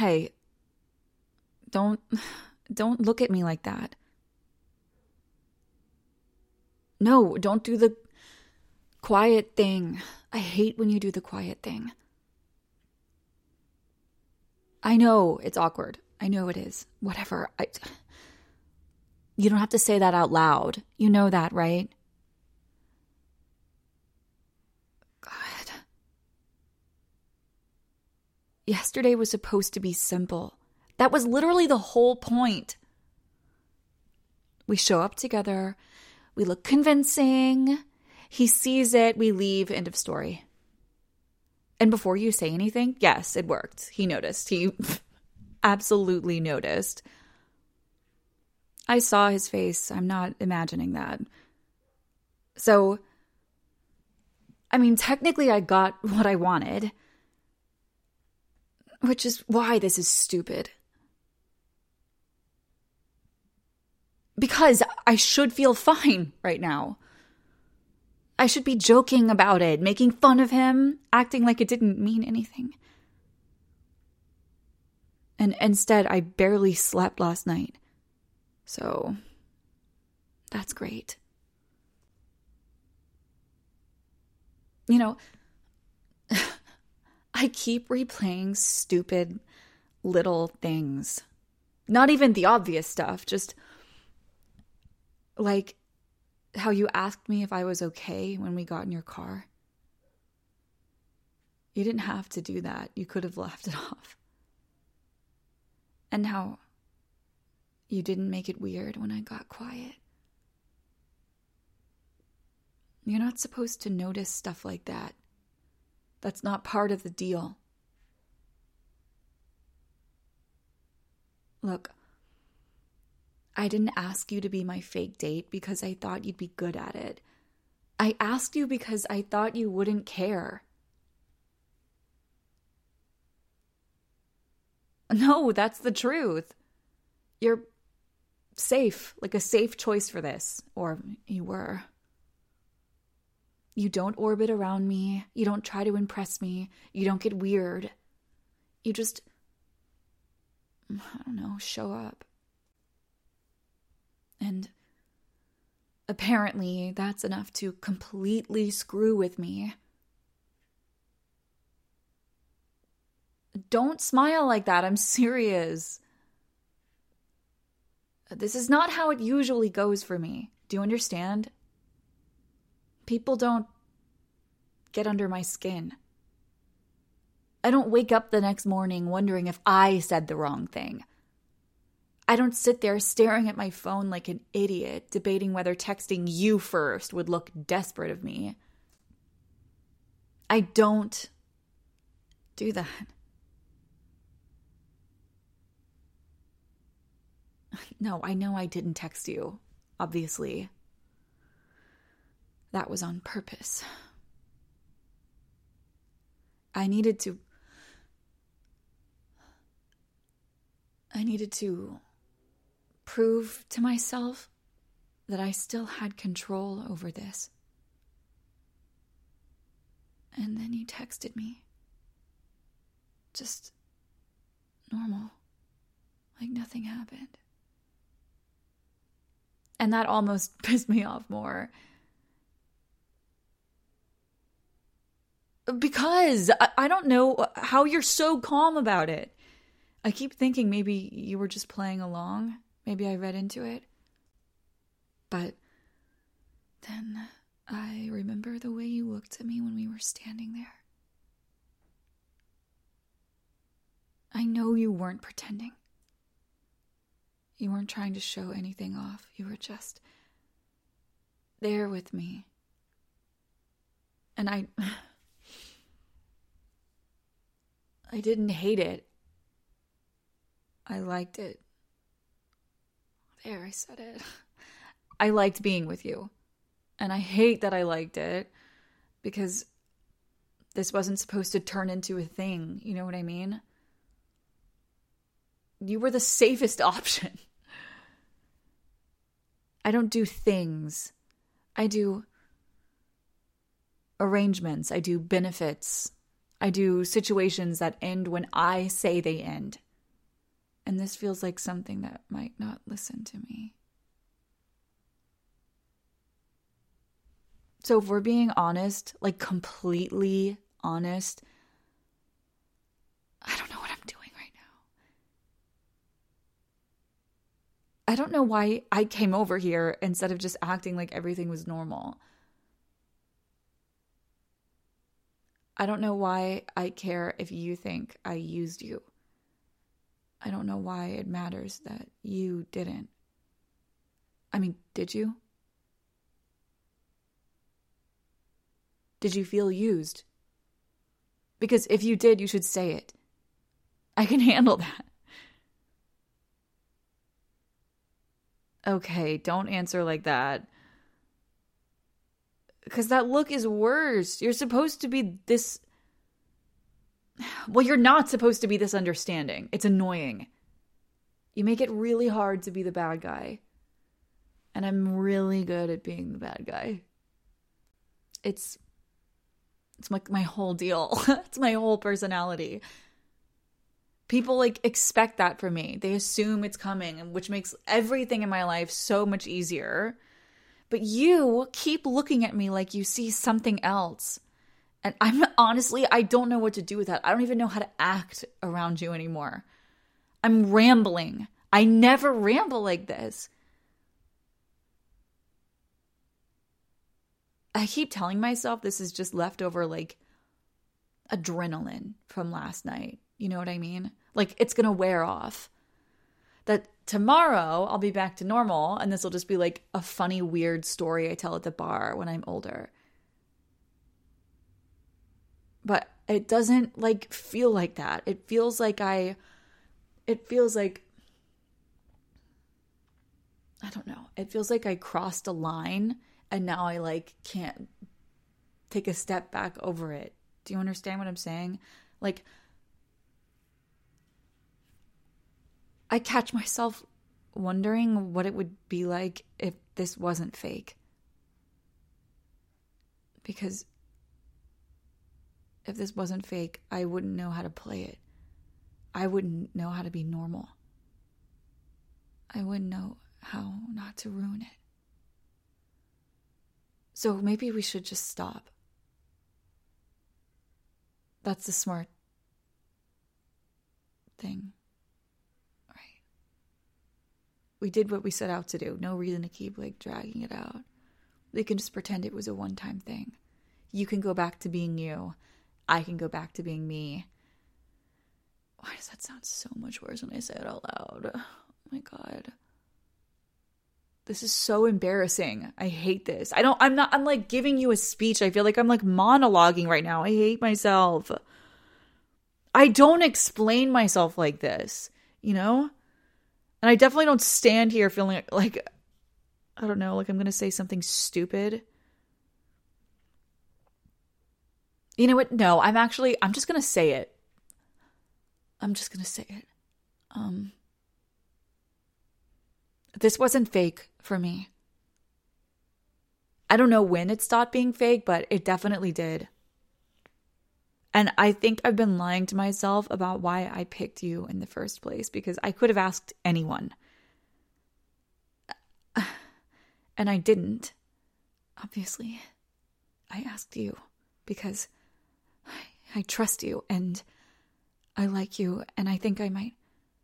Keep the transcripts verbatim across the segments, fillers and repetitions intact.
Hey, don't, don't look at me like that. No, don't do the quiet thing. I hate when you do the quiet thing. I know it's awkward. I know it is. Whatever. I, you don't have to say that out loud. You know that, right? God. Yesterday was supposed to be simple. That was literally the whole point. We show up together. We look convincing. He sees it. We leave. End of story. And before you say anything, yes, it worked. He noticed. He absolutely noticed. I saw his face. I'm not imagining that. So, I mean, technically I got what I wanted, which is why this is stupid. Because I should feel fine right now. I should be joking about it, making fun of him, acting like it didn't mean anything. And instead, I barely slept last night. So, that's great. You know, I keep replaying stupid little things. Not even the obvious stuff, just like how you asked me if I was okay when we got in your car. You didn't have to do that. You could have laughed it off. And how you didn't make it weird when I got quiet. You're not supposed to notice stuff like that. That's not part of the deal. Look, I didn't ask you to be my fake date because I thought you'd be good at it. I asked you because I thought you wouldn't care. No, that's the truth. You're safe, like a safe choice for this. Or you were. You don't orbit around me. You don't try to impress me. You don't get weird. You just, I don't know, show up. And apparently that's enough to completely screw with me. Don't smile like that. I'm serious. This is not how it usually goes for me. Do you understand? People don't get under my skin. I don't wake up the next morning wondering if I said the wrong thing. I don't sit there staring at my phone like an idiot, debating whether texting you first would look desperate of me. I don't do that. No, I know I didn't text you, obviously. That was on purpose. I needed to... I needed to prove to myself that I still had control over this. And then you texted me. Just normal. Like nothing happened. And that almost pissed me off more. Because I, I don't know how you're so calm about it. I keep thinking maybe you were just playing along. Maybe I read into it. But then I remember the way you looked at me when we were standing there. I know you weren't pretending. You weren't trying to show anything off. You were just there with me. And I... I didn't hate it. I liked it. There, I said it. I liked being with you. And I hate that I liked it because this wasn't supposed to turn into a thing. You know what I mean? You were the safest option. I don't do things. I do arrangements. I do benefits. I do situations that end when I say they end. And this feels like something that might not listen to me. So if we're being honest, like completely honest, I don't know what I'm doing right now. I don't know why I came over here instead of just acting like everything was normal. I don't know why I care if you think I used you. I don't know why it matters that you didn't. I mean, did you? Did you feel used? Because if you did, you should say it. I can handle that. Okay, don't answer like that. Because that look is worse. You're supposed to be this... Well, you're not supposed to be this understanding. It's annoying. You make it really hard to be the bad guy. And I'm really good at being the bad guy. It's... It's like my whole deal. It's my whole personality. People like expect that from me. They assume it's coming, which makes everything in my life so much easier. But you keep looking at me like you see something else. And I'm honestly, I don't know what to do with that. I don't even know how to act around you anymore. I'm rambling. I never ramble like this. I keep telling myself this is just leftover, like, adrenaline from last night. You know what I mean? Like, it's going to wear off. That tomorrow I'll be back to normal, and this will just be like a funny, weird story I tell at the bar when I'm older. But it doesn't, like, feel like that. It feels like I... It feels like... I don't know. It feels like I crossed a line... And now I, like, can't take a step back over it. Do you understand what I'm saying? Like, I catch myself wondering what it would be like if this wasn't fake. Because if this wasn't fake, I wouldn't know how to play it. I wouldn't know how to be normal. I wouldn't know how not to ruin it. So maybe we should just stop. That's the smart thing. Right. We did what we set out to do. No reason to keep, like, dragging it out. We can just pretend it was a one-time thing. You can go back to being you. I can go back to being me. Why does that sound so much worse when I say it out loud? Oh my God. This is so embarrassing. I hate this. I don't, I'm not, I'm like giving you a speech. I feel like I'm like monologuing right now. I hate myself. I don't explain myself like this, you know? And I definitely don't stand here feeling like, like I don't know, like I'm going to say something stupid. You know what? No, I'm actually, I'm just going to say it. I'm just going to say it. Um, This wasn't fake for me. I don't know when it stopped being fake, but it definitely did. And I think I've been lying to myself about why I picked you in the first place, because I could have asked anyone. And I didn't. Obviously, I asked you because I, I trust you and I like you, and I think I might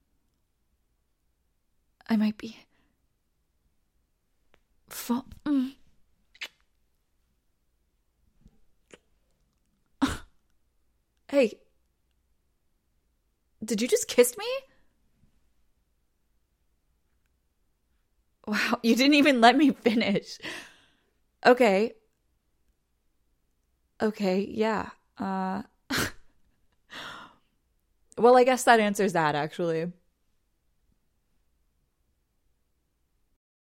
I might be Fall- mm. Hey, did you just kiss me? Wow, you didn't even let me finish. Okay. Okay, yeah. Uh Well, I guess that answers that, actually.